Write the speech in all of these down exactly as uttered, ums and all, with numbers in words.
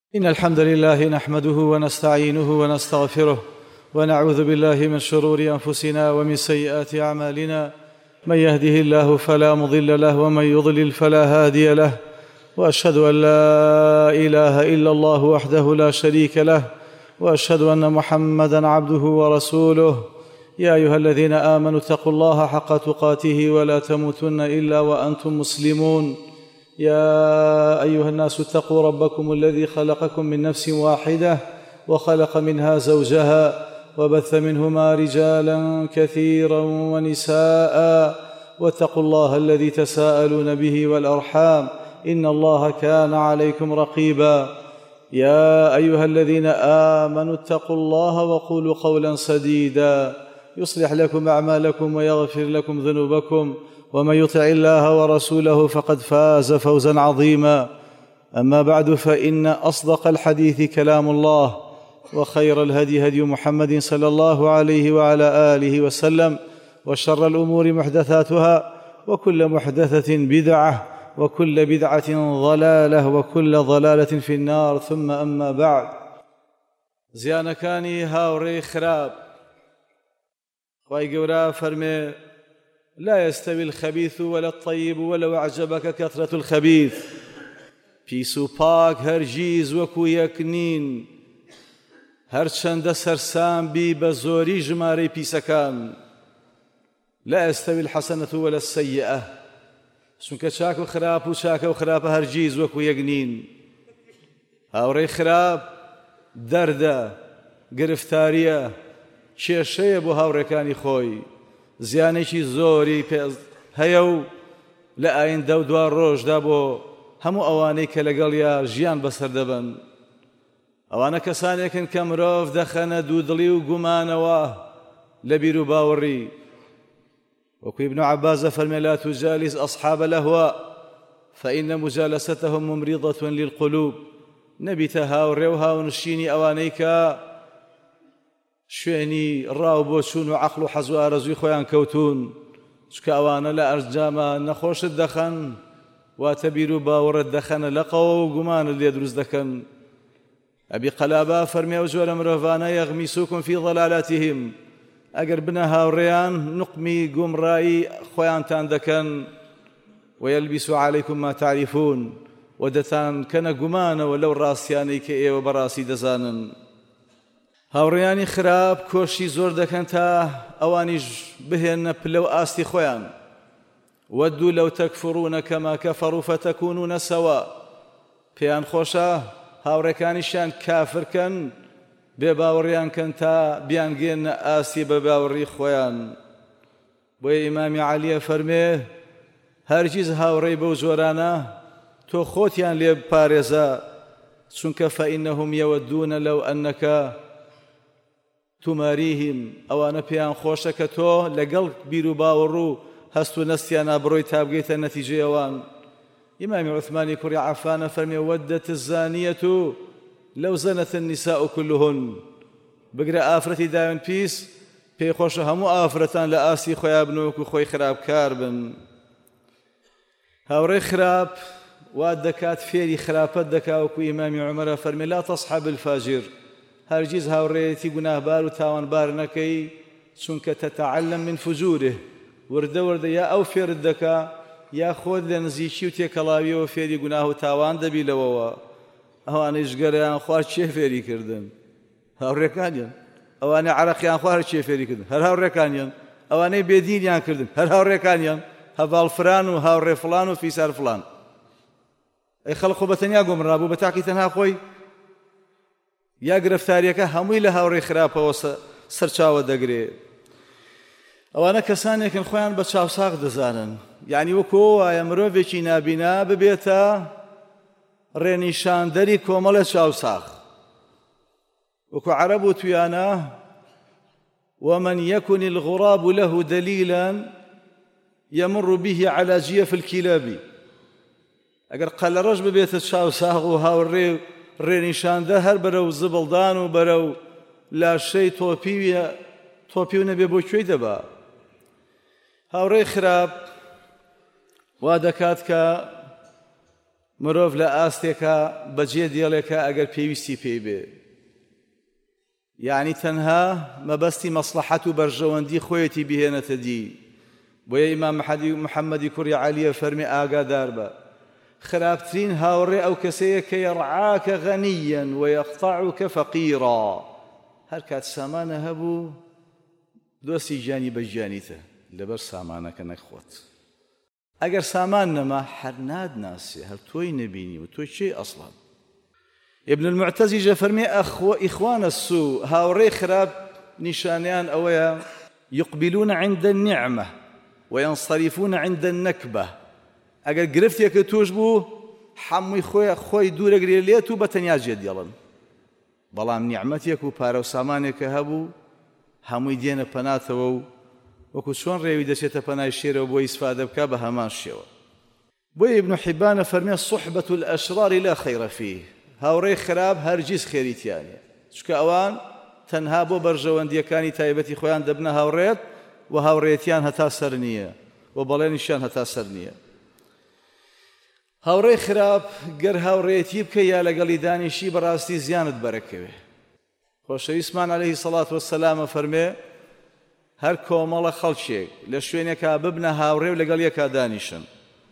إن الحمد لله نحمده ونستعينه ونستغفره ونعوذ بالله من شرور أنفسنا ومن سيئات أعمالنا. من يهده الله فلا مضل له ومن يضلل فلا هادي له، وأشهد أن لا إله إلا الله وحده لا شريك له، وأشهد أن محمدًا عبده ورسوله. يا أيها الذين آمنوا اتقوا الله حق تقاته ولا تموتن إلا وأنتم مسلمون. يا أيها الناس اتقوا ربكم الذي خلقكم من نفس واحدة وخلق منها زوجها وبث منهما رجالا كثيرا ونساء، واتقوا الله الذي تساءلون به والأرحام إن الله كان عليكم رقيبا. يا أيها الذين آمنوا اتقوا الله وقولوا قولا سديدا يصلح لكم أعمالكم ويغفر لكم ذنوبكم، ومن يطع الله ورسوله فقد فاز فوزا عظيما. أما بعد، فإن أصدق الحديث كلام الله، وخير الهدي هدي محمد صلى الله عليه وعلى آله وسلم، وشر الأمور محدثاتها، وكل محدثة بدعة، وكل بدعة ضلالة، وكل ضلالة في النار. ثم أما بعد. زیانەکانی هاوڕێی خراپ، خوای گەورە فەرمێ: لا يستوي الخبيث ولا الطيب ولو أعجبك كثرة الخبيث. پیس و پاک هەرگیز وەکو یەک نین، هەرچەندە سەرسام بی بە زۆری ژمارەی پیسەکان. لا يستوي الحسنة ولا السيئة. چونکە چاک و خراپ و چاکە و خراپە هەرگیز وەکو یەک نین. هاوڕێی خراپ دەردە، گرفتاریە، کێشەیە بۆ هاوڕێکانی خۆی، زیانێکی زۆری پێ هەیە و لە ئایندە و دوای ڕۆژدا بۆ هەموو ئەوانەی کە لەگەڵیا ژیان بەسەر دەبن. ئەوانە کەسانێکن کە مرۆڤ دەخەنە دوودڵی و گومانەوە لە بیر و باوەڕی. وەکو ئیبن عەباس دەفەرمێ: لا تجالس أصحاب الأهواء فإن مجالستهم ممرضة للقلوب. نەبیتە هاوڕێ و هاونشینی ئەوانەی کە شوێنی ڕاو بۆ چوون و عەقڵ و حەز و ئارەزووی خۆیان کەوتون، چکە ئەوانە لە ئەرجامە نەخۆشت دەخەن، واتە بیر و باوەڕت دەخەنە لە قەوە و گومانت لێ دروست دەکەن. ئەبی قەلابە فەرمێ: ئەو جۆرە مرۆڤانە یەغمیسوکم فی ضەلالاتیهم. ئەگەر بنە هاوڕێیان نوقمی گومڕایی خۆیانتان دەکەن. وەیەلبیسو عەلەیکم ما تعریفون، و دەتان کەنە گومانەوە لەو ڕاستیانەی کە ئێوە بەڕاستی دەزانن. هاوڕێیانی خراپ کۆشی زۆر دەکەن تا ئەوانیش بهێنە پلە و ئاستی خۆیان. وەدوو لەو تەکفڕونە کەما کەفەڕوا فەتەکوونونە سەوا. پێیان خۆشە هاوڕێکانیشیان کافرکەن، بێ باوەڕیان کەن تا بیانگێنە ئاستی بە باوەڕی خۆیان. بۆیە ئیمامی عەلیە فەرمێ: هەرگیز هاوڕێی بەو جۆرانە تۆ خۆتیان لێ بپارێزە، چونکە فەئینەهم یەوەدوونە لەو ئەنەکە توماریهم. ئەوانە پێیان خۆشە کە تۆ لەگەڵ بیر و باوەڕ و هەست و نەستیانە بڕۆی تا بگەیتە نەتیجەی ئەوان. ئیمامی عوثمانی کوڕی عەفانە فەرمێ: وەدەت الزانیەة لەو زەنەت النیساء كلهن. بگرە ئافرەتی داوێن پیس، پێی خۆشە هەموو ئافرەتان لە ئاستی خۆیان بن وەکو خۆی خراپکار بن. هاوڕێی خراپ وا دەکات فێری خراپەت دەکا، وەکو ئیمامی عومەرە فەرمێ: لا تصحب الفاجر. هەرگیز هاوڕێیەتی گوناهبار و تاوانبار نەکەی، چونکە تەتەعەلەم من فجوره. وردە وردە یا ئەو فێرت دەکا، یا خۆت لە نزیکی و تێکەڵاویەوە فێری گوناه و تاوان دەبی لەوەوە. ئەوانەیش گەڕیان خوار چێ فێری کردن؟ هاوڕێکانیان. ئەوانەی عەرەقیان خوار چێ فێری کردن؟ هەر هاوڕێکانیان. ئەوانەی بێدینیان کردن؟ هەر هاوڕێکانیان. هەڤاڵ فلان و هاوڕێ فلان و فیسار فلان. ئەی خەڵق بە تەنیا گۆمڕابوو، بە تاقی تەنها خۆی یا گرفتاریەکە هەمووی لە هاوڕێی خراپەوە سەرچاوە دەگرێت. ئەوانە کەسانێکن خۆیان بە چاوساغ دەزانن، یعنی وەکو وایە مرۆڤێکی نابینا ببێتە ڕێنیشاندەری کۆمەڵە چاوساغ. وەکو عەرەب و تویانە: ومن يكن الغراب له دليلا يمر به على جيف الكلاب. ئەگەر قەلەڕەش ببێتە چاوساغ و هاوڕێ ڕێنیشاندە هەر بەرەو زبڵدان و بەرەو لاشەی تۆپی و نەبێ بۆ کوێی دەبا. هاوڕێی خراپ وا دەکات کە مرۆڤ لە ئاستێکە بەجێ دێڵێکە ئەگەر پێویستی پێی بێ، یعنی تەنها مەبەستی مەسلحەت و بەرژەوەندی خۆیەتی بهێنێتە دی. بۆیە ئیمام محەممەدی کوڕی عەلیە فەرمی ئاگادار بە، خراپترین هاوڕێ ئەو کەسەیە کە یەڕعاکە غەنیەن وەیەقتەعوکە فەقیرا، هەر کات سامانە هەبوو دۆستی گیانی بە گیانیتە لەبەر سامانەکە نەخۆت. ئەگەر سامان نەما هەر نادناسێ، هەر تۆی نەبینی و تۆ چێ ئەسڵان. ابن المعتزیجە فەرمێ ئیخوانە السوء، هاوڕێی خراپ نیشانیان ئەوەیە يقبلون عند النعمة وينصرفون عند النكبة. ئەگەر گرفتێکە توش بوو هەمووی خۆی خۆی دوورەگرێ لێت و بەتەنیا جێ دێڵن، بەڵام نیعمەتێک و پارە و سامانێکە هەبوو هەمووی دێنە پەناتەوە و وەکو چۆن ڕێوی دەچێتە پەنای شێرەوە بۆ ئیسفادە بکە بە هەمان شێوە. بۆیە ئیبن حیبانە فەرمێ صحبة الأشرار لا خير فيه، هاوڕێی خراپ هەرگیز خێریتیانە، چونکە ئەوان تەنها بۆ بەرژەوەندیەکانی تایبەتی خۆیان دەبنە هاوڕێت و هاوڕێتیان هەتا سەر نییە و بەڵێنیشیان هەتا سەر نییە. هاوڕێی خراپ گەر هاوڕێتی بکە یا لەگەڵی دانیشی بەڕاستی زیانت بەرەکەوێ. خۆشەویستمان عەلەیهی سەڵات وەسەلامە فەرمێ هەر کۆمەڵە خەڵکێک لە شوێنێکا ببنە هاوڕێ و لەگەڵ یەکا دانیشن،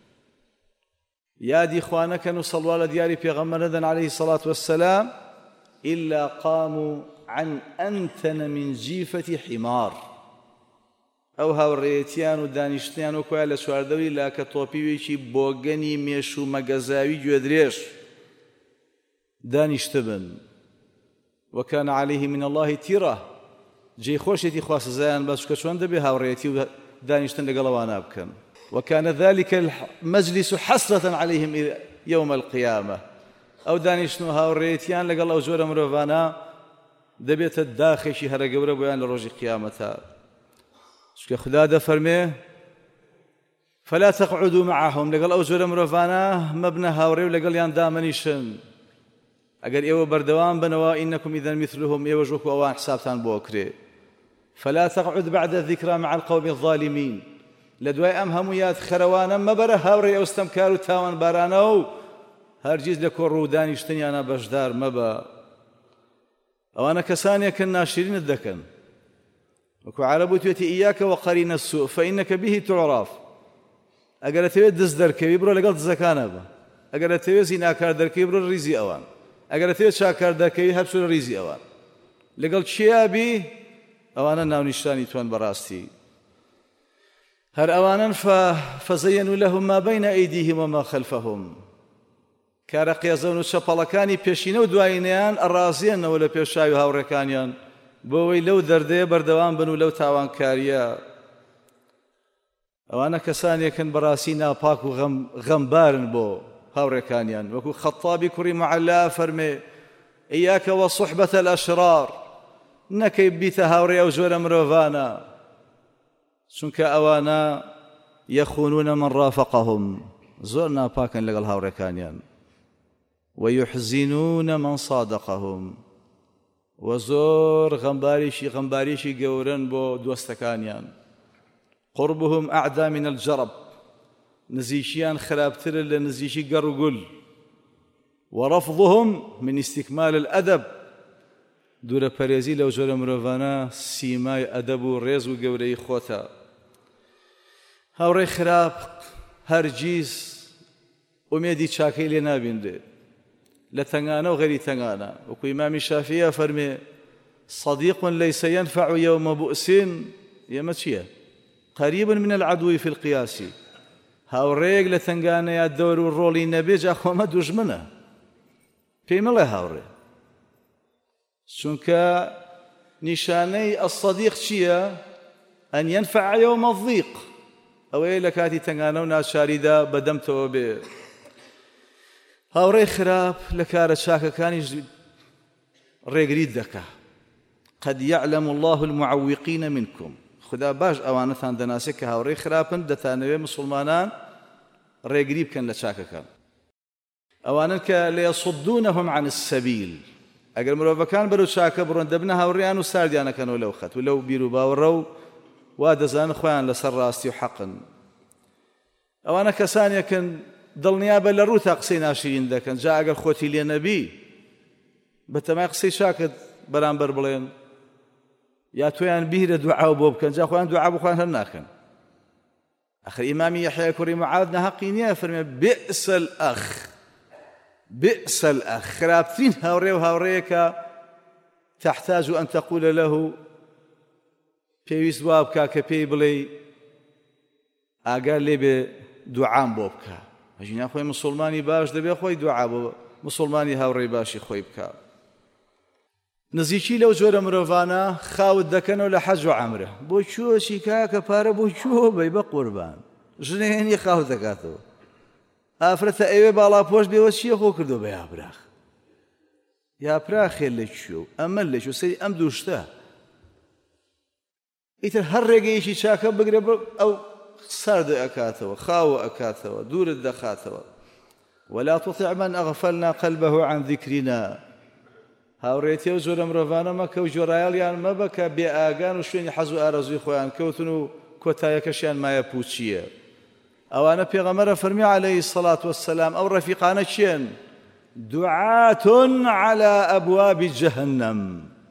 یادی خوا نەکەن و سەڵوا لە دیاری پێغەمبەر نەدەن عەلەیهی سەڵات وەسەلام إلا قاموا عن أنتن من جیفەتی حیمار. ئەو هاوڕێیەتیان و دانیشتیان و کۆیان لە چواردەوری لاکە تۆپیوێکی بۆگەنی مێش و مەگەزاوی گوێدرێژ دانیشتە بن. وكان عليه من الله تیرە، جێی خۆشێتی خوا سزایان بەس کە چۆن دەبێ هاوڕێیەتی و دانیشتن لەگەڵەوانە بکەن. وكان ذلك المجلس حسرة عليهم يوم القيامة. ئەو دانیشتن و هاوڕێیەتیان لەگەڵ ئەو جۆرە مرۆڤانە دەبێتە داخێکی هەرە گەورە بۆیان لە ڕۆژی قیامەتە. چونکە خدا دەفەرمێ فلا تقعدوا معهم، لەگەڵ ئەو جۆرە مرۆڤانە مەبنە هاوڕێ و لەگەڵیان دامەنیشن. ئەگەر ئێوە بەردەوام بنەوە ئینەکم ئیذەن مثلهم، ئێوەش وەکو ئەوان حسابتان بۆ کرێ. فلا تقعد بعد الذكرى مع القوم الظالمين، لە دوای ئەم هەموو یاد خەرەوانە مەبەرە هاوڕێ ئەوستەمکار و تاوان بارانە و هەرگیز لە کۆڕ و دانیشتنیانە بەشدار مەبە. ئەوانە کەسانێکن ناشرینت دەکەن، وەکو عەرەب وتوێتی ئیاکە وەقەرینە السوء فإنەکە به تعرف. ئەگەر دەتەوێت دز دەرکەوی بڕۆ لەگەڵ دزەکانە بە، ئەگەر دەتەوێت زیناکار دەرکەوی بڕۆ ریزی ئەوان، ئەگەر دەتەوێت چاکار دەرکەوی هەر بچۆ ریزی ئەوان. لەگەڵ چیا بی؟ ئەوانە ناونیشتانی تۆن بەڕاستی. هەر ئەوانن فەزەیەنوا لەهم ما بەینە ئەیدیهم وما خەلفەهم، کارە قێزەون و چەپەڵەکانی پێشینە و دوایینەیان ئەڕازێنەوە لە پێشاوی هاوڕێکانیان بۆەوەی لەو دەردەیە بەردەوام بن و لەو تاوانکاریە. ئەوانە کەسانێکن بەڕاستی ناپاک و غەمبارن بۆ هاوڕێکانیان، وەکو خەتابی کوڕی معەلا فەرمێ ئیاکە وەصحبەتە الئەشرار، نەکەی بیتە هاوڕێ ئەو جۆرە مرۆڤانە، چونکە ئەوانە یەخونونە من ڕافەقەهم، زۆر ناپاکن لەگەڵ هاوڕێکانیان، وەیحزینونە من صادەقەهم، و زۆر غەمباریشی غەمباریشی گەورن بۆ دۆستەکانیان. قربهم ئەعدا من الجەرب، نزیکیان خراپترە لە نزیکی گەڕ و گول. وەڕەفضهم من استیکمال الئەدەب، دوورە پەرێزی لەو جۆرە مرۆڤانە سیمای ئەدەب و ڕێز و گەورەی خۆتە. هاوڕێی خراپ هەرگیز ئومێدی چاکەی لێ نابیندێ لە تەنگانە و غەیری تەنگانە. وەکو ئیمامی شافیە فەرمێ صديق ليس ينفع يوم بؤس، ئێمە چییە؟ قریب من العدو في القياس، هاوڕێک لە تەنگانەیە دەور و ڕۆڵی نەبێ جا خۆمە دوژمنە، پێی مەڵێ هاوڕێ. چونکە نیشانەی ئەسەدیق چییە؟ ئەن ينفع يوم الضيق، ئەوەیە لە کاتی تەنگانە و ناچاریدا بەدەمتەوە بێ. هاوڕێی خراپ لە کارە چاکەکانیش ڕێگریت دەکا. قد يعلم الله المعوقين منكم، خدا باش ئەوانەتان دەناسێت کە هاوڕێی خراپن، دەتانەوێ مسلمانان ڕێگری بکەن لە چاکەکان. ئەوانن کە ليصدونهم عن السبيل، ئەگەر مرۆڤەکان بەرەو چاکە بڕۆن دەبنە هاوڕێیان و ساردیانەکەنەوە لەو خەت و لەو بیر و باوەڕە و وا دەزانن خۆیان لەسەر ڕاستی و حەقن. ئەوانە کەسانێکن دڵنیابە لە ڕووتا قسەی ناشرین دەکەن، جا ئەگەر خۆتی لێ نەبی بەتەمای قسەی شاکت بەرامبەر بڵێن یا تۆیان بیرە دوعاو بۆ بکەن، جا خۆیان دوعا بۆ خۆیان هەر ناکەن. ئەخر ئیمامی یەحیا کوڕی معاذ نەحەقی نییە فەرمێ بئس الأخ بئس الأخ، خراپترین هاوڕێ و هاوڕەیەکە تحتاج أن تقول له پێویست وا بکە کە پێی بڵێ ئاگار لێ بێ دوعام بۆ بکە. ئەژینە خۆی مسڵمانی باش دەبێ خۆی دوعا بۆ مسڵمانی هاوڕێی باشی خۆی بکە. نزیکی لەو جۆرە مرۆڤانە خاوت دەکەنەوە لە حەج و عەمرە، بۆ چۆچی کاکە پارە بۆ چۆ بەی بە قوربان ژنێنی خاوت دەکاتەوە، ئافرەتە ئەوێ باڵا پۆش بێوە چییە خۆ کردو بە یابراخ یاپراخێ لە چیۆ ئەمە لە چۆ سەری ئەم دووشتە ئیتر هەر ڕێگەیەکی چاکە بگرە ئەو ساردە ئەکاتەوە، خاوە ئەکاتەوە، دوورت دەخاتەوە. ولا تطع من أغفلنا قلبه عن ذكرنا. هاوڕێتی و جۆرە مرۆڤانە مەکە و جۆرایەڵیان مەبە کە بێ ئاگان و شوێنی حەز و ئارەزووی خۆیان کەوتن و کۆتایەکەشیان مایە پوچیە. ئەوانە پێغەمبەر فەرمی عەلەیهی سەڵات وەسەلام ئەو ڕەفیقانە چێن؟ دوعاتٌ عەلى ئەبواب جەهەنەم،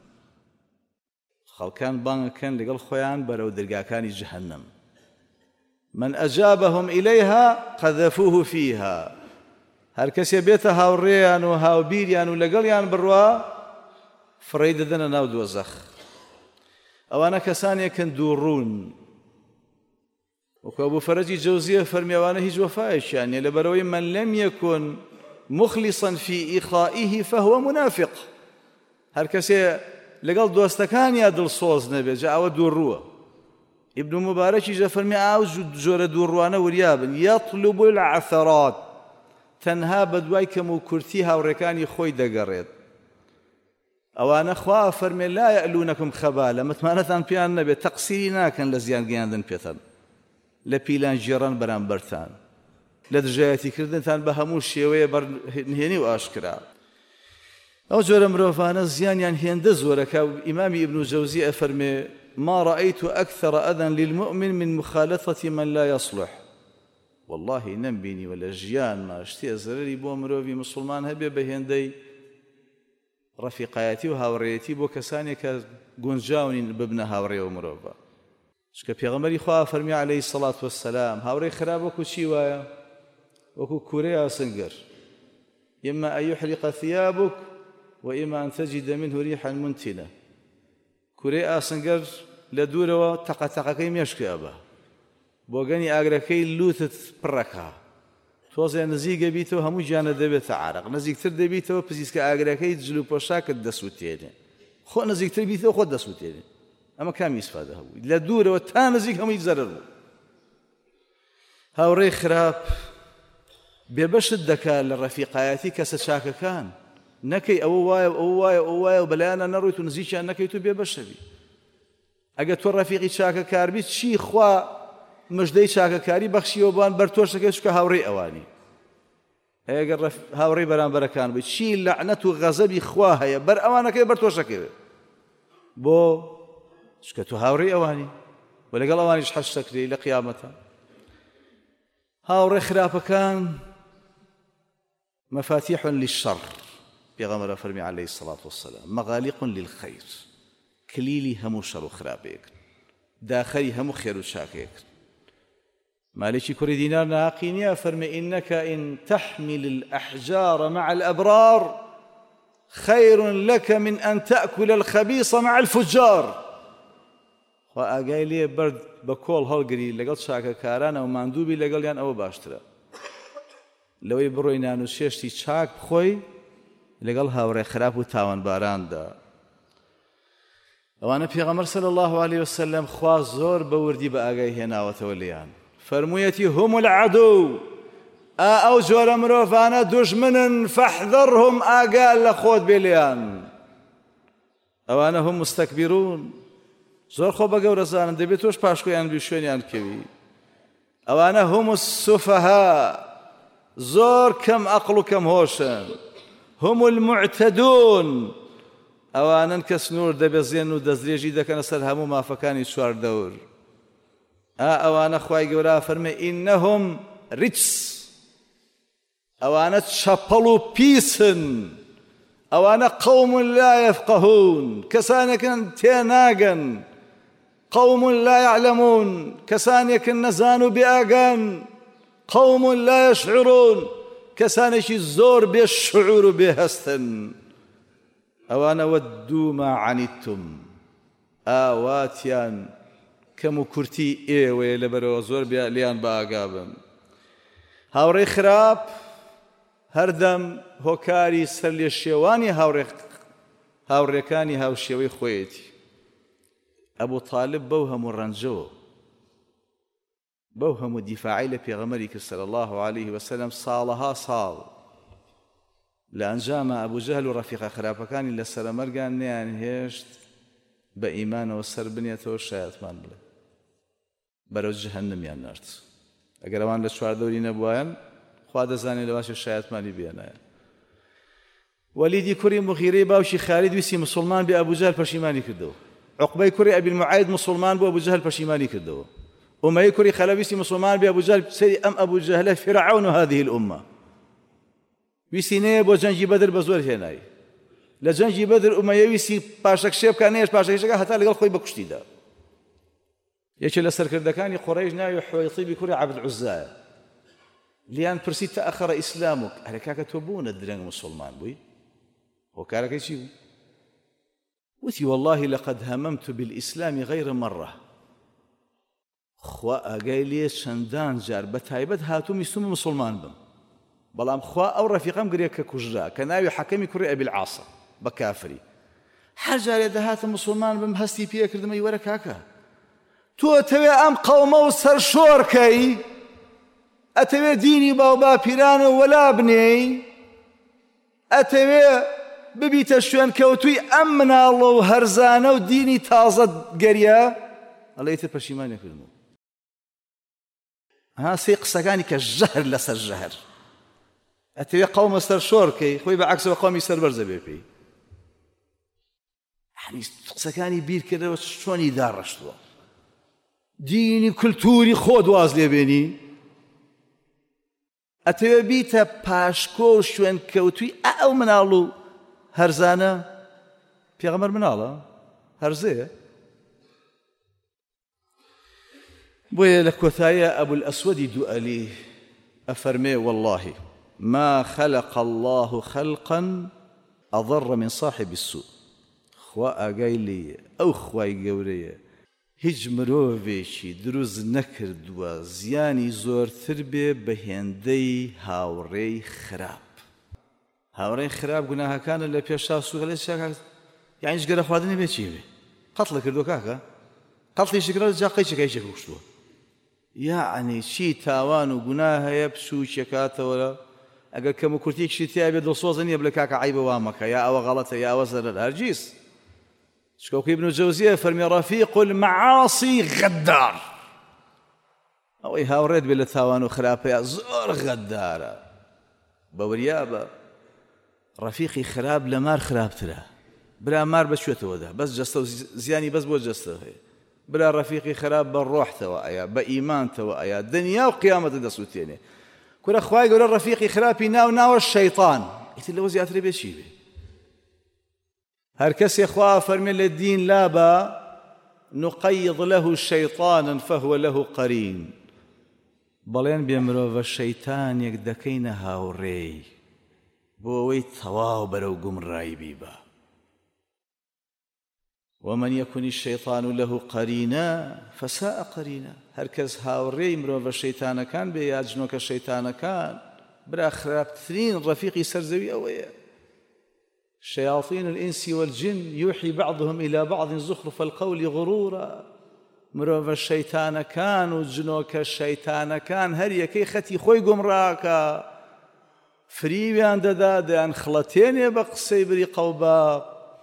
خەڵکان بانگەکەن لەگەڵ خۆیان بەرەو دەرگاکانی جەهەنەم. من ئەجابەهم ئیلەیها قەذەفوه فیها. هەر کەسێ بێتە هاوڕێیان و هاوبیریان و لەگەڵیان بڕوا فڕێی دەدەنە ناو دۆزەخ. ئەوانە کەسانێکن دووڕوون، وەکو ئەبوو فەرەجی جەوزیە فەرمی ئەوانە هیچ وەفایەکیان نییە لەبەرەوەی من لەم یەکن مخلصا في ئیخائیه فهو منافق. هەر کەسێ لەگەڵ دۆستەکانیا دڵسۆز نەبێت جا ئەوە دووڕووە. ئیبن مبارەکیش دەفەرمی ئاو جۆرە دووڕوانە وریابن یەطلب العثرات، تەنها بە دوای کەم و کورتی هاوڕێکانی خۆی دەگەڕێت. ئەوانە خوا فەرمێ لا یەئلونەکم خەبالە، متمانەتان پێیان نەبێت، تەقسیری ناکەن لە زیان گەیاندن پێتەن، لە پیلان ژێڕان بەرامبەرتان، لە دژایەتیکردنتان بە هەموو شێوەیە بەرهێنی و ئاشکرا. ئەو جۆرە مرۆڤانە زیانیان هێندە زۆرەکە. ئیمامی ئیبن جەوزی ئەفەرمێ ما رأيت أكثر أذى للمؤمن من مخالطة من لا يصلح. والله نمبینی و لە ژیان ما شتێ زەرەری بۆ مرۆڤی مسلمان هەبێ بە هێندەی ڕەفیقایەتی و هاوڕێیەتی بۆ کەسانێک کە گونجاونین ببنە هاوڕێ و مرۆڤە. چکە پێغەمبەری خوا فەرمی عەلەیهی سەڵات وەسەلام هاوڕێی خراپ وەکو چی وایە؟ وەکو کوورەی ئاسنگەر، ئیما ئەن یحرق ثیابک و ئیما ئەن تەجیدە منه ریحا منتنە. کوورەی ئاسنگەر لە دوورەوە تەقەتەقەکەی مێشکێ ئەبە، بۆگەنی ئاگرەکەی لوتت پڕەکە، تۆزێ نزیکە بیتەوە هەموو گیانە دەبێتە عارق، نزیکتر دەبیتەوە پزیسکە ئاگرەکەی جل و پۆشاکت دەسووتێنێ، خۆ نزیکتر بیتەوە خۆت دەسووتێنێ. ئەمە کامی ئیسفادە هەبووی لە دوورەوە تا نزیک هەمووی زەرەر بوو. هاوڕێی خراپ بێبەشت دەکات لە ڕەفیقایەتی کەسە چاکەکان، نەکەی ئەوە وایە ئەو وایە ئەو وایە و بەلایانە نەڕۆیت و نزیکیان نەکەیت و بێبەشەبی. ئەگە تۆ ڕەفیقی چاکەکار بیت چی خوا مژدەی چاکەکاری بەخشیەوە بوان بەر تۆش دەکەیت چکە هاوڕێی ئەوانی. ئەگەر هاوڕێی بەرامبەرەکان بیت چی لەعنەت و غەزەبی خوا هەیە بەر ئەوانەکەی بەر تۆش دەکەوێت، بۆ چکە تۆ هاوڕێی ئەوانی و لەگەڵ ئەوانیش حەش دەکرێت لە قیامەتە. هاوڕێ خراپەکان مەفاتیح للشەڕ، پێغەمبەر فەرمی عەلەیهی سەڵات وەسەلام مەغالیق للخەیر، کلیلی هەموو شەڕ و خراپەیەکن، داخەری هەموو خێر و چاکەیەکن. مالکی کوڕی دینار ناقی نییە فەرمێ ئینەکە ئین تەحمیل الأحجار مع الأبرار خەیر لەکە من ئەن تەأکل الخەبیث مع الفجار. خوا ئاگای لێ بەرد بە کۆڵ هەڵگری لەگەڵ چاکەکارانە و ماندووبی لەگەڵیان ئەوە باشترە لەوەی بڕۆی نان و شێشتی چاک بخۆی لەگەڵ هاوڕێ خراپ و تاوانباراندا. ئەوانە پێغەمبەر صلی الله علیه وسلم خوا زۆر بە وردی بە ئاگای هێناوەتەوە لێیان، فەرموویەتی هم العدو، ئا ئەو جۆرە مرۆڤانە دوژمنن فەحذەرهم، ئاگا لە خۆت بێ لێیان. ئەوانە هم مستەکبیرون، زۆر خۆ بە گەورەزانن، دەبێت تۆش پاشکۆیان بی شوێنیان کەوی. ئەوانە هم السوفەها، زۆر کەم عەقڵ و کەم هۆشن. هم المعتدون، ئەوانن کە سنوور دەبێزێن و دەستدرێژی دەکەنە سەر هەموو مافەکانی چواردەور. ئا ئەوانە خوای گەورە فەرمێ ئینەهم ریجس، ئەوانە چەپەڵ و پیسن، ئەوانە قەوم لا یەفقەهون، کەسانێکن تێناگەن، قەوم لا یعلەمون، کەسانێکن نەزان و بێئاگان، قەوم لا یەشعورون، کەسانێکی زۆر بێ شعور و بێهەستن. ئەوانە وەدوو ما عەنیتتم، ئاواتیان کەم و کورتی ئێوەیە لەبەرەوە زۆر لیان بەئاگا بن. هاوڕێی خراپ هەردەم هۆکاری سەر لێ شێوانی هاوڕێکانی هاوشێوەی خۆیەتی. ئەبوو تاالب بەو هەموو ڕەنجەوە، بەو هەموو دیفاعی لە پێغەمبەری کرد صلی الله عليه وسلم ساڵەها ساڵ، لە ئەنجامە ئەبوو جەهل و ڕەفیقە خراپەکانی لە سەرەمەرگان نەیانهێشت بە ئیمانەوە سەر بنێتەوە شایەتمان بڵێ، بەرەو جەهەنەمیان نارد. ئەگەر ئەوان لە چواردەوری نەبوایان خوا دەزانێت لە باشە شایەتمانی بێنایە. وەلیدی کوڕی مغیرەی باوکی خالید ویستی مسلمان بێ، ئەبوو جەهل پەشیمانی کردەوە. عوقبەی کوڕی ئەبی المعاید مسلمان بوو، ئەبوو جەهل پەشیمانی کردەوە. ئومەیە کوڕی خەلەف ویستی مسلمان بێ، ئەبوو جەهل سەری ئەم ئەبوو جەهلە فرعون هذه الأمة. ویستی نەیە بۆ جەنگی بەدر بە زۆر هێنایی. لە جەنگی بەدر ئومەیە ویستی پاشەکشێ بکە، نەیەش پاشەکشەکە هەتا لەگەڵ خۆی بە کوشتیدا. یەکێ لە سەرکردەکانی قوڕەیش ناوی حوەیتیبی کوڕی عەبدولعوزایە. لیان پرسی تەئەخەرە ئیسلاموک، ئەرێ کاکە تۆ بۆ نەدرەنگ مسلمان بووی؟ هۆکارەکەی چی بوو؟ وتی والله لقد هممت بالإسلام غير مرة. خوا ئاگای لێ چەندان جار بە تایبەت هاتوومی سوم مسلمان بم، بەڵام خوا ئەو ڕەفیقەم گرێ کە کوژرا کە ناوی حەکەمی کوڕی ئەبی العاصە بە کافری، هەر جارێ دەهاتە مسلمان بم هەستی پێ کردمەی وەرە کاکە تۆ ئەتەوێ ئەم قەومە و سەرشۆڕکەی، ئەتەوێ دینی باو باپیرانە وەلا بنێی، ئەتەوێ ببیتە شوێن کەوتووی ئەم مناڵە و هەرزانە و دینی تازە گەریە، ئەڵێ ئیتر پەشیمانی کردمەوە. ها سێ قسەکانی کە ژەهر لەسەر ژەهر، ئەتەوێ قەومە سەرشۆڕکەی، خۆی بەعەکسەوە قەومی سەربەرزە بێ پێی. قسەکانی بیرکردەوە چۆنی داڕەشتووە، دینی کولتوری خۆت واز لێبێنی، ئەتەوێ بیتە پاشکۆ و شوێن کەوتووی ئەو مناڵ و هەرزانە. پێغەمبەر مناڵە هەرزەیە. بۆیە لە کۆتاییە ئەبوو الئەسوەدی دوئەلی ئەفەرمێ والله ما خلق الله خلقا أضر من صاحب السوء. خوا ئاگای لێیە، ئەو خوای گەورەیە هیچ مرۆڤێکی دروست نەکردووە زیانی زۆرتر بێ بە هێندەی هاوڕێی خراپ. هاوڕێی خراپ گوناهەکانە لە پێشا سوغلێ چاکات، یعنی گەرە خواردنی بێ چی بێ؟ قەتڵە کردووە کاکە، قەتڵیشی کرا جا قەیچێکە هیچێک کوشتووە، یعنی چی تاوان و گوناه هەیە پسووچێکاتەوە. ئەگەر کەم و کورتێکشی تیا بێت دڵسۆزە نییە بڵێ کاکە عیبە وا مەکە، یا ئەوە غەڵەتە یا ئەوە زەرەر، هەرگیز. شکۆکی ابن جەوزیە فەرمی ڕەفیق المەعاصی غەدار، ئەوەی هاوڕێت بێت لە تاوان و خراپەیە زۆر غەدارە. بەوریابە ڕەفیقی خراپ لە مار خراپترە. برا مار بەشوێتەوەدا بەس جەستە و زیانی بەس بۆ جەستە هەیە. برا ڕەفیقی خراپ بە ڕۆحتەوە ئەیە، بە ئیمانتەوە ئەیە، دنیا و قیامەتە دەسووتێنێ. کورە خوای گەورە ڕەفیقی خراپی ناو ناوە شەیطان، ئیتر لەوە زیاتر بێ چی بێ؟ هەر کەسێ خوا فەرمێ لە دین لابە نقەیض له شەیطانا فهو له قەرین، بەڵێن بێ مرۆڤە شەیتانێک دەکەینە هاوڕێی بۆ ئەوەی تەواو بەرەو گومڕایی بیبە. ومن يكن الشيطان له قرينا فساء قرينا. هر کس هاوڕێی مرۆڤە شەیتانەکان بێ یا جنۆکە شەیتانەکان، برا خراپترین ڕەفیقی سەرزەوی ئەوەیە. شياطين الإنس والجن يوحي بعضهم إلى بعض زخرف القول غرورا. مرۆڤە شەیتانەکان و جنۆکە شەیتانەکان هەر یەکەی خەتی خۆی گومڕاکە، فریویان دەدا دەیان خڵەتێنێ بە قسەی بری قەوباق.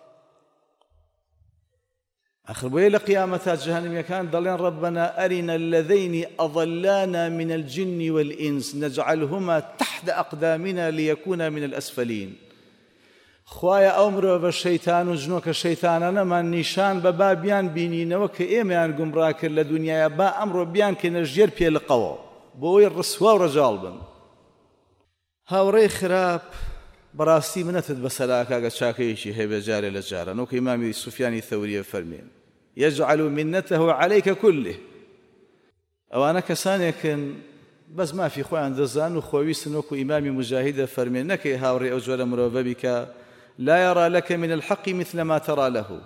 آخر بۆیە لە قیامەتا جەهەنەمیەکان دەڵێن ربنا أرنا اللذين أضلانا من الجن والإنس نجعلهما تحت أقدامنا ليكونا من الأسفلين. خوایە ئەو مرۆڤە شەیتان و جنۆکە شەیتانانەمان نیشان بە با بیان بینینەوە کە ئێمەیان گومڕا کرد لە دونیاە، با ئەمڕۆ بیان کەنە ژێر پێلقەوە بۆ ئەوەی ڕسوا و ڕەجاڵ بن. هاوڕێی خراپ بەڕاستی منەتت بەسەلا کاگە چاکەیەکی هەیە جارێ لە جارە وەکو ئیمامی سوفیانی ثەوریە فەرمێن يجعل منته عليك كله ئەوانە کەسانێکن بەس مافی خۆیان دەزان و خۆویستن وەکو ئیمامی مجاهیدە فەرمێن نەکەی هاوڕێ ئەو جۆرە مرۆڤە بیکە لا يرى لك من الحق مثل ما ترى له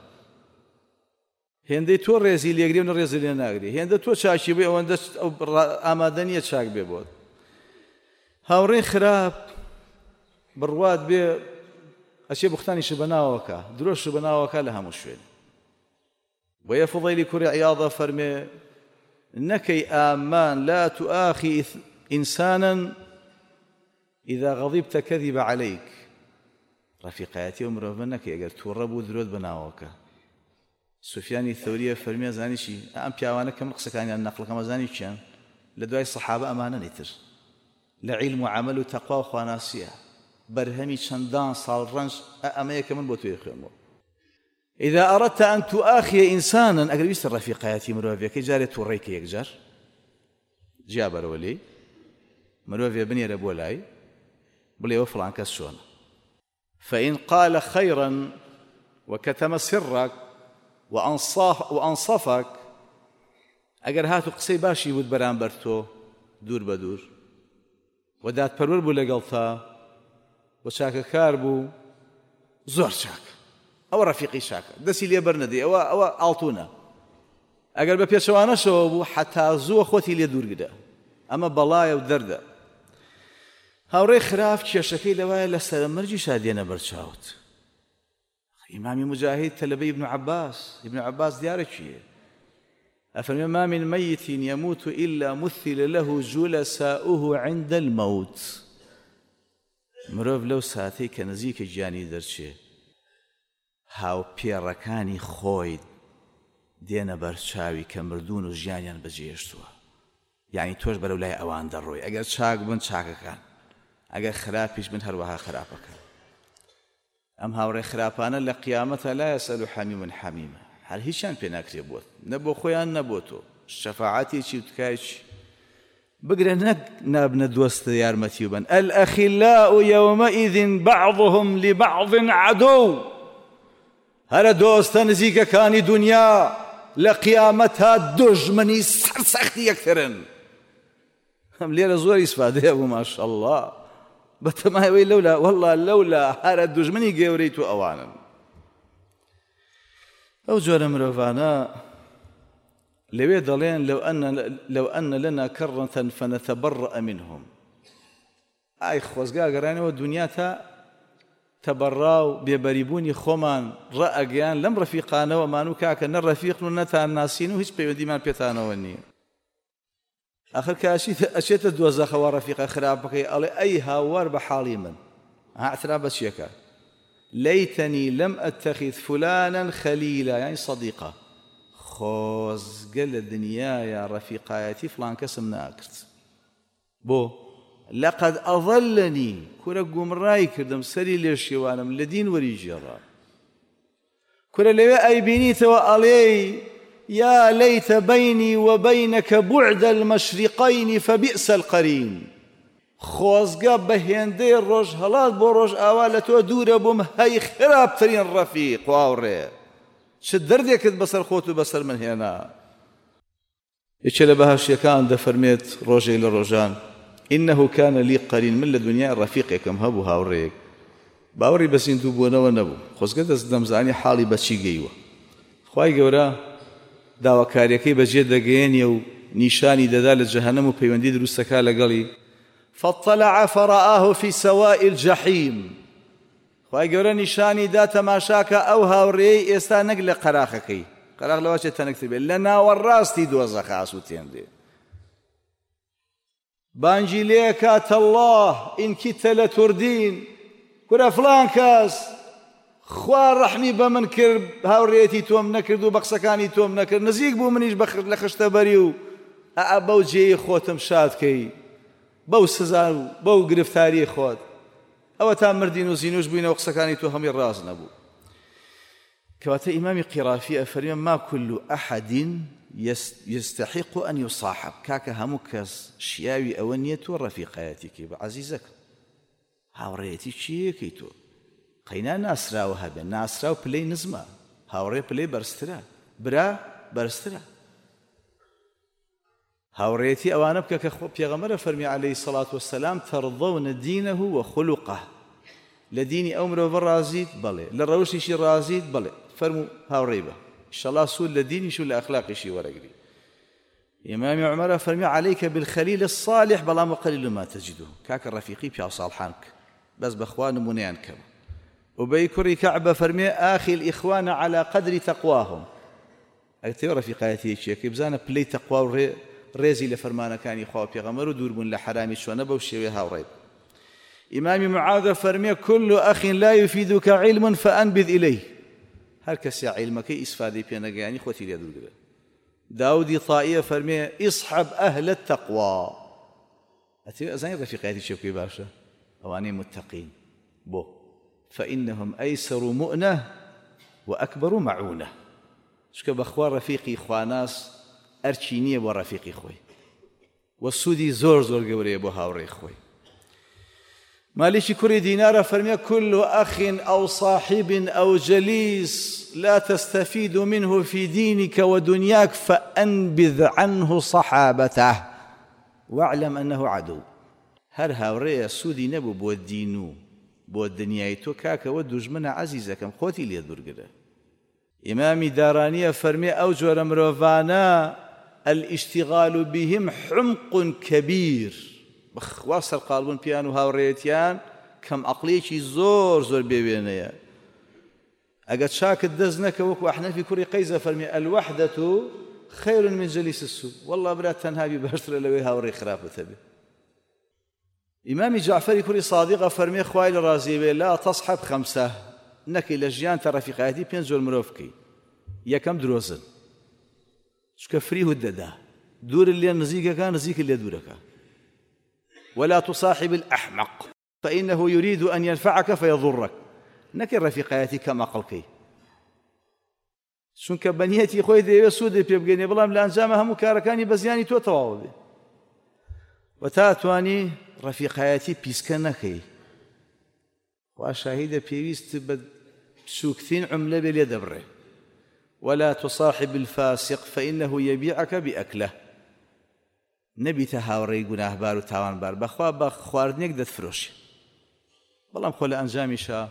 هێندەی تۆ ڕێزی لێگری و ڕێزی لێ ناگری هێندە تۆ چاکی بێ ئەوەندە ئامادە نییە چاک بێ بۆت هاوڕێی خراپ بڕوات بێ ئەچێ بوختانیش بەناوەکە درۆش بەناوەکە لە هەموو شوێن بۆیە فوضەیلی کوڕی عیاضە فەرمێ نەکەی ئامان لا تؤاخي إنسانا إذا غضبت كذب عليك ڕەفیقایەتی و مرۆڤ نەکەی ئەگەر تووڕە بوو درۆت بەناوەکە سوفیانی ثەوریە فەرمیە زانیشی ئەم پیاوانە کەم قسەکانیان نەقڵەکەمە زانی چیان لە دوای سەحابە ئەمانە نیتر لە عیلم و عەمەل و تەقوا و خواناسیە بەرهەمی چەندان ساڵ ڕەنج ئەمەیە کە من بۆ توێ خوێنمەوە إذا أردت أن تؤاخي إنسانا أقل ويست الرفيقياتي مروفيا كي جاري توريك يكجر جابر ولي مروفيا بني ربولاي بلي وفلان كسون فإن قال خيرا وكتم سرك وأنصاف وأنصفك أجر هاتو قصي باشي بود برامبرتو دور بدور ودات برور بو لقلتا وشاك كاربو زور شاك ئەوە ڕەفیقی شاکە دەستی لێ بەرنەدەی ئەوە ئەوە ئاڵتونە ئەگەر بە پێچەوانەشەوە بوو حتا زووە خۆتی لێ دوورگدە ئەمە بەڵایە و دەردە هاوڕێی خراپ کێشەکەی لەوایە لە سەرمەرجی شادێنە بەرچاوت ئیمامی مجاهید تەلەبەی ابن عباس ابن عباس دیارە چییە ئەفەرمێ ما من ميت يموت إلا مثل له جلساؤه عند الموت مرۆڤ لەو ساتەی کە نزیکە گیانی دەرچێ هاو پێڕەکانی خۆی دێنە بەرچاوی کە مردوون و ژیانیان بەجێشتووە یعنی تۆش بەرەو لای ئەوان دەڕۆی ئەگەر چاک بن چاکەکان ئەگەر خراپیش بن هەروەها خراپەکان ئەم هاوڕێ خراپانە لە قیامەتە لا يسأل حميم حميما هەر هیچیان پێ ناکرێ بۆت نە بۆ خۆیان نە بۆ تۆ شەفاعەتێکی وتکایکی بگرە نەک نابنە دۆستە یارمەتی و بن الأخلاء يومئذ بعضهم لبعض عدو هەرە دۆستە نزیکەکانی دنیا لە قیامەتها دژمنی سەرسەختی یەکترن ئەم لێرە زۆر ئیسفادەیە بوو ماشەڵڵا بەتەمایەوەی لەولا وەڵڵا لەولا هەرە دژمنی گێورەی تو ئەوانن ئەو جۆرە مرۆڤانە لەوێ دەڵێن لەو ئەنە لەنا کەڕەتەن فەنەتەبەڕە منهم ئای خۆزگا گەڕانەوە دنیا تا تەبەڕا و بێبەریبوونی خۆمان ڕائەگەیان لەم ڕەفیقانەوەمان و کاکە نە ڕەفیقن و نەتان ناسین و هیچ پەیوەندیمان پێتانەوە نییە ئاخر کە ئەچێتە دۆزەخەوە ڕەفیقە خراپەکەی ئەڵێ ئەی هاوار بە حاڵی من ئاعترا بە چیەکە لەیتەنی لەم ئەتەخیذ فولانا خەلیلا یانی سەدیقە خۆزگە لە دنیایە ڕەفیقایەتی فڵان کەسم ناکرد بۆ لقد أضلني كرة قمراي كردم سري ليشيوانم لدين وريجيرا كرة لوي أي بينيت وألي يا ليت بيني وبينك بعد المشرقين فبئس القرين خوزقا بهيندي الرج هلات بروج آوالة دورة بوم هاي خراب ترين رفيق واوري شدر ديكت بسر خوتو بسر من هنا يشل بهاش يكان دفرميت روجي للرجان إنه كان لي قرين من الدنيا رفيقكم هبو هاوريك باوري بس انتو بونا ونبو خوزقا دمزاني حالي بچي جيوه خواهي قورا داوا كاريكي بجي دقيني و نيشاني ددال جهنم و پيوندي دروستكا لقلي فاطلع فرآه في سواء الجحيم خواهي قورا نيشاني دا تماشاكا او هاوري استا نقل قراخكي قراخ لواشة تنكتب لنا والراستي دوزخ عسوتين دي بانجي ليكات الله إن كنت لتردين كرا فلان كاس خوار رحمي بمن كرب هاوريتي توم نكرد وبقسكاني توم نكرد نزيق بو منيش بخر لخشت بريو أبو جي خوتم شاد كي بو سزارو بو قرفتاري خوت أو تامردين وزينوش بينا وقسكاني تو همي الراس نبو كواتا إمامي قرافي أفريم ما كل أحد يستحق أن يصاحب كاكا همكس شياوي أونية ورفيقاتك بعزيزك هاوڕێیەتی چیەکەی تۆ قەینا ناسراوە هەبێ ناسرا و پلەی نزمە هاوڕێ پلەی بەرزترە برا بەرزترە هاوڕێتی ئەوانە بکە کە پێغەمبەر فەرمی عەلەیهی سەڵات وەسەلام تەرضەونە دینەه وەخولوقەه لە دینی ئەو مرۆڤە ڕازیت بەڵێ لە ڕەوشیشی ڕازیت بەڵێ فەرموو هاوڕێی بە ئینشەڵڵا سوود لە دینیش و لە ئەخلاقیشی وەرەگری ئیمامی عومەر فەرمی عەلەیکە بالخەلیل الصالح بەڵام وەقەلیل ما تەجیدو کاکە ڕەفیقی پیا ساڵحان بکە بەس بەخوا نمونەیان کەم وبەی کوڕی کەعبە فەرمێ ئاخی الإخوانە عەلا قەدری تەقواهم ئەگەر تێوە ڕەفیقایەتیەکیەکەی بزانە پلەی تەقوا و ڕێزی لە فەرمانەکانی خوا و پێغەمبەر و دووربوون لە حرامی چۆنە بەو شێوەیە هاوڕێ ئیمامی معاذ فەرمێ كل أخ لا يفيدك علم فأنبذ إليه هەر کەسێ عیلمەکەی ئیسفادەی پێ نەگەیانی خۆتی لێ دوورگرە داودی طائیە فەرمێ اصحب أهل التقوى ئەتێ ئەزانی ڕەفیقایەتی چێ بکەی باشە ئەوانەی متەقین بۆ فإنهم أيسر مؤنة وأكبر معونة شکە بەخوا ڕەفیقی خواناس ئەرچی نییە بۆ ڕەفیقی خۆی وە سوودی زۆر زۆر گەورەیە بۆ هاوڕێی خۆی مالکی کوڕی دینارە فەرمێ كل أخ أو صاحب أو جليس لا تستفيد منه في دينك ودنياك فأنبذ عنه صحابته واعلم أنه عدو هەر هاوڕێیە سوودی نەبوو بۆ دین و بۆ دنیای تۆ کاکەوە دوژمنە عەزیزەکەم خۆتی لێ دوورگرە ئیمامی دارانیە فەرمێ ئەو جۆرە مرۆڤانە الاشتغال بهم حمق كبير بەخوا سەرقاڵبوون پیان و هاوڕێیەتیان کەم عەقڵێکی زۆر زۆر بێوێنەیە ئەگەر چاکت دەست نەکە وەکو ئەحنەفی کوڕی قەیزە فەرمێ الوحدة خير من جليس السوء والله برا تەنهابی باشترە لەوەی هاوڕێی خراپت هەبێ ئیمامی جعفەری کوڕی سادیقە فەرمێ خوای لە ڕازی بێ لا تەصحەب خەمسە نەکەی لە ژیان تا ڕەفیقایەتی پێنج جۆر مرۆڤ بکەی یەکەم درۆزن چکە فریهوت دەدا دوورت لێ نزیکەکە نزیکت لێ دوورەکە ولا تصاحب الأحمق فإنه يريد أن ينفعك فيضرك نەکەی ڕەفیقایەتی کەم عەقڵکەی چونکە بەنیەتی خۆی دەیەوێت سوودی پێ بگەێنێ بەڵام لە ئەنجامە هەموو کارەکانی بە زیانی تۆ تەواو بێ و تا توانی ڕەفیقایەتی پیسکە نەکەی وا شاهیدە پێویست بە سووکترین عوملە بێ لێ دەبڕێ ولا تصاحب الفاسق فإنه يبيعك بأكله نەبیتە هاوڕێی گوناهبار و تاوانبار بەخوا بە خواردنێک دەتفرۆشی بەڵام خۆ لە ئەنجامیشە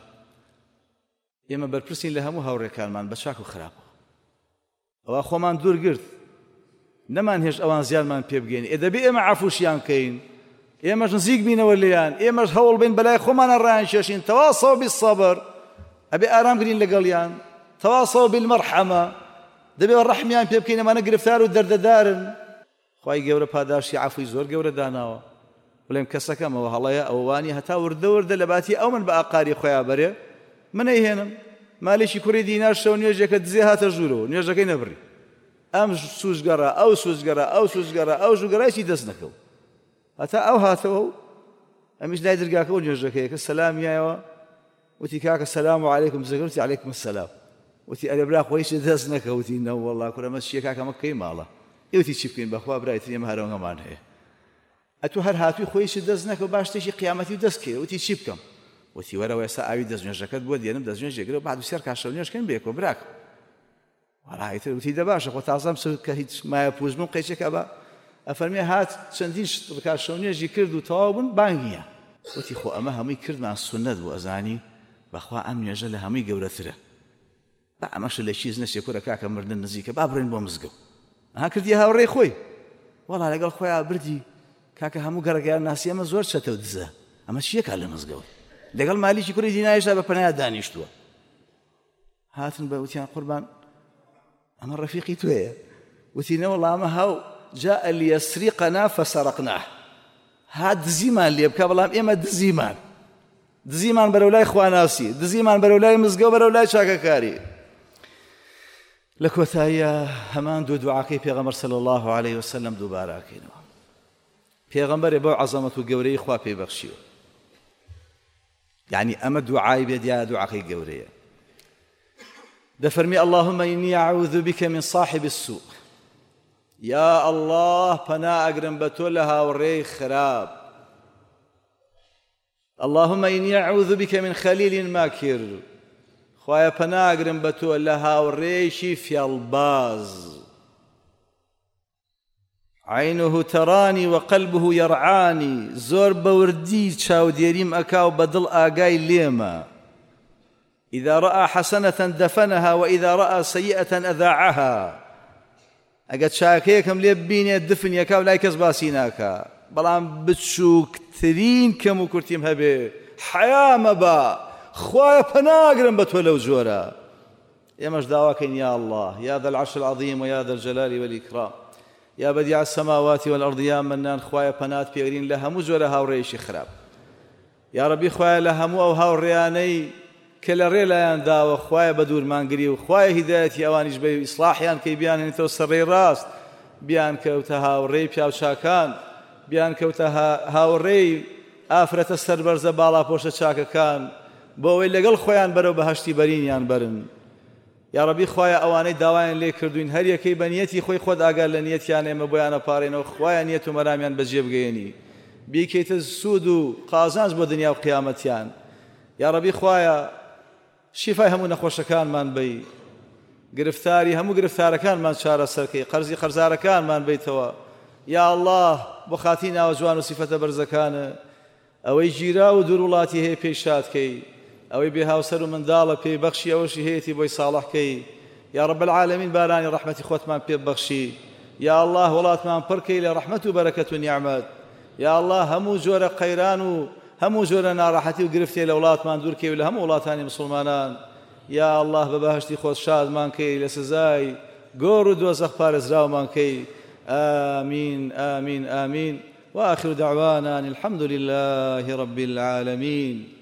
ئێمە بەرپرسین لە هەموو هاوڕێکانمان بە چاک و خراپە ئەوە خۆمان دوورگرت نەمان هێش ئەوان زیانمان پێ بگەین ئێدەبێ ئێمە عەفوشیان کەین ئێمەش نزیک بینەوە لێیان ئێمەش هەوڵ بین بەلای خۆمانە ڕایان شێشین تەواصەو بالصەبر ئەبێ ئارام گرین لەگەڵیان تەواصەو بالمەرحەمە دەبێ ڕەحمیان پێ بکەین ئەمانە گرفتار و دەردەدارن خوای گەورە پاداشی عەفوی زۆر گەورە داناوە بڵێم کەسەکەمەوە هەڵەیە ئەوانی هەتا وردە وردە لە باتی ئەو من بە ئاقاری خۆیان بەرێ منەیهێنم مالێکی کوڕی دینار شەو نوێژێکە دزێ هاتە ژوورەوە نوێژەکەی نەبڕی ئەم سوزگەڕە ئەو سوزگەڕە ئەو سوزگەڕە ئەو ژوگەڕایشی دەست نەکەوت هەتا ئەو هاتەوە و ئەمیش لای دەرگاکە و نوێژەکەیەکە سەلامیایەوە وتی کاکە سەلام عەلەیکم زەگەوتی عەلەیکم السەلام وتی ئەرێ برا خۆیشی دەست نەکەوتی نە وەڵڵا کوڕە ئەمە چییە کاکە ئەمە کەی ماڵە ئێوتی چی بکەین بەخوا برای تر ئێمە هەرەوەمان هەیە ئەتوو هەر هاتووی خۆیشی دەست نەکەوت باش شتێکی قیامەتی دەست کێ وتی چی بکەم وتی وەرەوە ئێستا ئاوی دەستنوێژەکەت بۆ دێنم دەستنوێژێگرەوە بعد سێر کاشە نوێژکەن بێکۆ براکە وەڵایتر وتی دە باشە خۆ تازەم کە هیچ مایە پوزمم قەیچێکە بە ئەفەرمێ هات چەندین کاشە نوێژی کرد و تەواو بوون بانگیە وتی خۆ ئەمە هەمووی کردمان سونەت بوو ئەزانی بەخوا ئەم نوێژە لە هەمووی گەورەترە با ئەمەش لە چیز نەچێ کوڕە کاکە مردن نزیکە با بڕێن بۆ مزگەوت ها کردی هاوڕێی خۆی وەڵا لەگەڵ خۆیان بردی کاکە هەموو گەڕەکەیان ناسی ئەمە زۆر چەتە و دزە ئەمە چیەکە لە مزگەوت لەگەڵ مالیکی کوڕی دینایشدا بە پەنایە دانیشتووە هاتن بە وتیان قوربان ئەمە ڕەفیقی توێیە وتی نەوەڵا ئەمە هاو جاء ليسرقنا فسرقناه هات دزیمان لێ بکە بەڵام ئێمە دزیمان دزیمان بەرەو لای خواناسی دزیمان بەرەو لای مزگەوت بەرەو لای چاکەکاری لە کۆتاییە هەمان دوو دوعاکەی پێغەمبەر صلی الله عليه وسلم دووبارەکەینەوە پێغەمبەرێ بەو عەزەمەت و گەورەی خوا پێبەخشیوە يعني أما دعاء بديا دعاء جورية دفرمي اللهم إني أعوذ بك من صاحب السوء يا الله فنا أقرم بتولها وري خراب اللهم إني أعوذ بك من خليل ماكر خوايا پناگرم بە تۆ لە هاوڕێیەکی فێڵباز عينه تراني وقلبه يرعاني زۆر بەوردی چاودێریم ئەکا و بەدڵ ئاگای لێمە إذا رأى حسنة دفنها وإذا رأى سيئة أذاعها ئەگە چاکەیەکم لێ ببینێ دفن یەکا و لای کەس باسی ناکا بەڵام بچووکترین کەم و کورتیم هەبێ حیا مەبا خوایە پەناگرم بە تۆ لەو جۆرە ئێمەش داواکەین یا الله یا ذا العرش العظيم ويا ذا الجلال والإكرام يا بديع السماوات والأرض يا منان خوایە پەنات پێگرین لە هەموو جۆرە هاوڕێیەکی خراپ یا رەبی خوایە لە هەموو ئەو هاوڕێیانەی کە لە ڕێ لایەن داوە خوایە بە دوورمانگری و خوایە هیدایەتی ئەوانیش بە ئیسلاحیان کەی بیانێنێتەوە سەرڕێی ڕاست بیان کەوتە هاوڕێی پیاوچاکان بیان کەوتە هاوڕێی ئافرەتە سەربەرزە باڵاپۆشە چاکەکان بۆ ئەوەی لەگەڵ خۆیان بەرەو بەهەشتی بەرینیان برن یا رەبی خوایە ئەوانەی داوایان لێ کردوین هەر یەکەی بە نیەتی خۆی خۆت ئاگار لە نیەتیان ئێمە بۆیانە پارێنەوە خوایە نیەت و مەرامیان بەجێ بگەێنی بیکەیتە سوود و قازانج بۆ دنیا و قیامەتیان یا رەبی خوایە شیفای هەموو نەخۆشەکانمان بی گرفتاری هەموو گرفتارەکانمان چارەسەرکەی قەرزی قەرزارەکانمان بیتەوە یا الله بۆ خاتی ناوە جوان و سیفەتە بەرزەکانە ئەوەی گیرا و دوور وڵاتی هەیە پێی شادکەی ئەوەی بێ هاوسەر و منداڵە پێی بەخشی ئەوەشی هەیەی بۆی ساڵحکەی یا رب العالمین بارانی ڕەحمەتی خۆتمان پێ بەخشی یا الله وڵاتمان پڕکەی لە ڕەحمەت و بەرەکەت و نیعمەت یا الله هەموو جۆرە قەیران و هەموو جۆرە ناڕەحەتی و گرفتێ لە وڵاتمان دوورکەی و لە هەموو وڵاتانی مسلمانان یا الله بە بەهەشتی خۆت شادمان کەی لە سزای گۆڕ و دۆزەخ پارێزراومان کەی آمين آمين آمين وآخر دعوانا الحمد لله رب العالمين.